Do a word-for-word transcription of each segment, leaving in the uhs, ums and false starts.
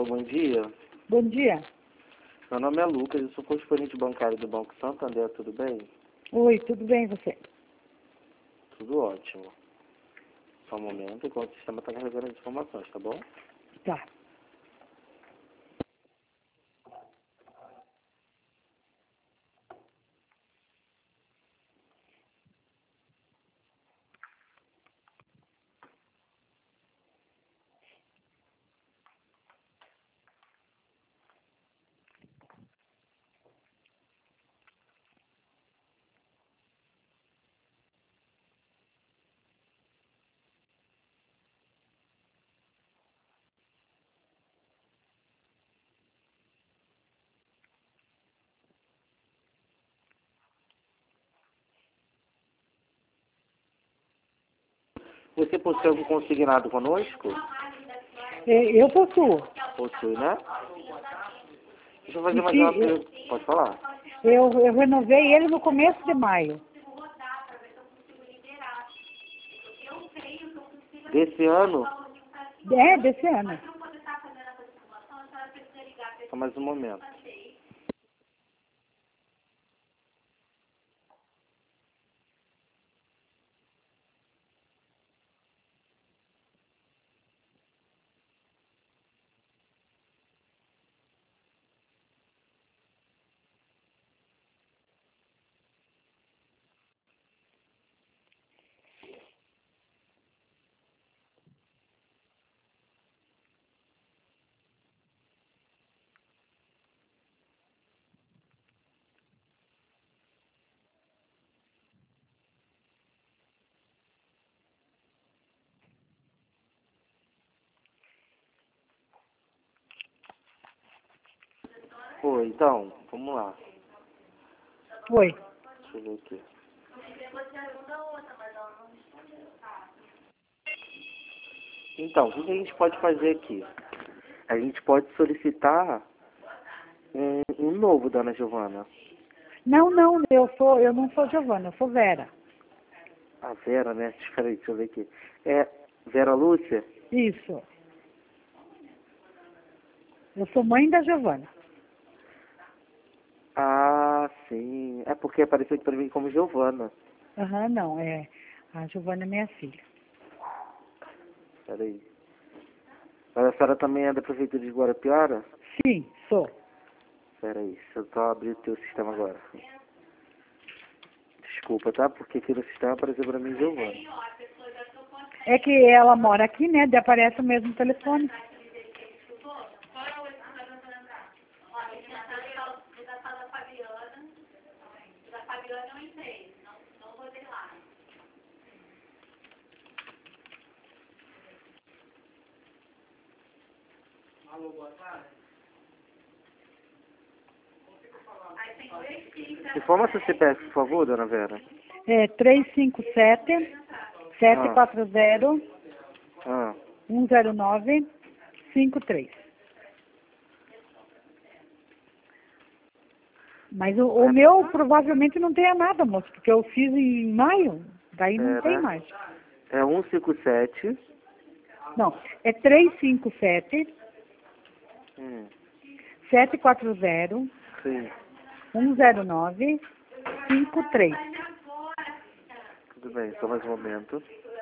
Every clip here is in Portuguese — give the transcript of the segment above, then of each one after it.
bom dia. Bom dia. Meu nome é Lucas, eu sou correspondente bancário do Banco Santander, tudo bem? Oi, tudo bem e você? Tudo ótimo. Só um momento, enquanto o sistema está carregando as informações, tá bom? Tá. Você possui algum consignado conosco? É, Eu possuo. Possui, né? Deixa eu fazer E mais se uma eu, pergunta. Pode falar? eu, eu renovei ele no começo de maio. Desse ano? É, desse ano. Só mais um momento. Oi, então, vamos lá. Oi. Deixa eu ver aqui. Então, o que a gente pode fazer aqui? A gente pode solicitar um, um novo, dona Giovana. Não, não, eu sou, eu não sou Giovana, eu sou Vera. A Vera, né? Espera aí, deixa eu ver aqui. É Vera Lúcia? Isso. Eu sou mãe da Giovana. Ah, sim. É porque apareceu aqui pra mim como Giovana. Aham, não, é. A Giovana é minha filha. Espera aí. Mas a senhora também é da prefeitura de Guarapiara? Sim, sou. Espera aí, deixa eu só abrir o teu sistema agora. Desculpa, tá? Porque aqui no sistema apareceu pra mim Giovana. É que ela mora aqui, né? Daí aparece o mesmo telefone. Informa seu C P F, por favor, dona Vera. É três cinco sete, sete quatro zero, Ah, um zero nove, cinco três. Mas o, o meu provavelmente não tenha nada, moço, porque eu fiz em maio, daí não é, tem né? mais. É um cinco sete. Não, é três cinco sete, Hum, sete quatro zero, sim, um zero nove, cinco três. tudo bem, só mais um momento.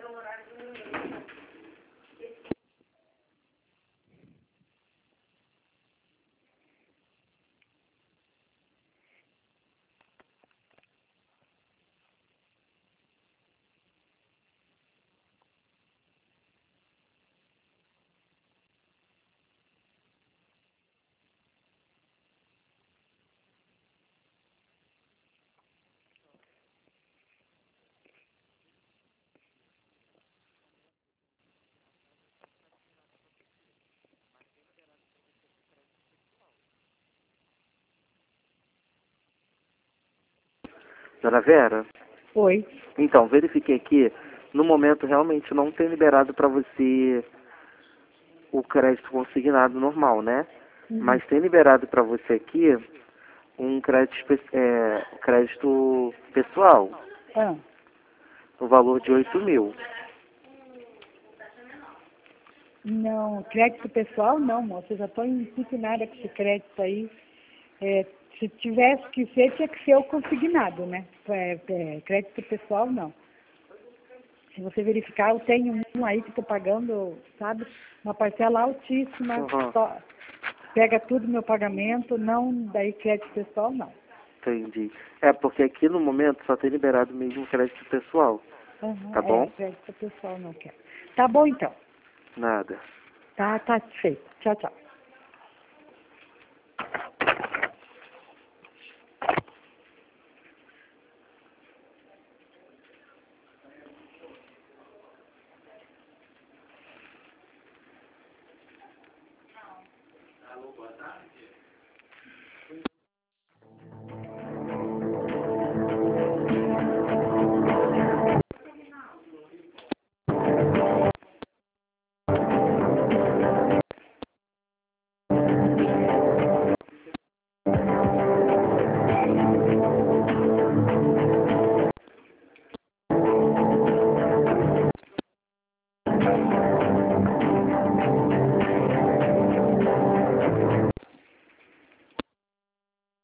Dona Vera? Oi. Então, verifiquei aqui, no momento realmente não tem liberado para você o crédito consignado normal, né? Uhum. Mas tem liberado para você aqui um crédito, espe- é, crédito pessoal, Ah, no valor de oito mil. Não, crédito pessoal não, moça. Eu já estou empitinada com esse crédito aí. É, se tivesse que ser, tinha que ser o consignado, né? É, é, crédito pessoal, não. Se você verificar, eu tenho um aí que estou pagando, sabe, uma parcela altíssima, Uhum. só pega tudo meu pagamento, não, daí crédito pessoal, não. Entendi. É, porque aqui no momento só tem liberado mesmo crédito pessoal. Uhum, Tá é, bom? crédito pessoal não quero. Tá bom, então. Nada. Tá, tá feito. Tchau, tchau. Alô, boa tarde.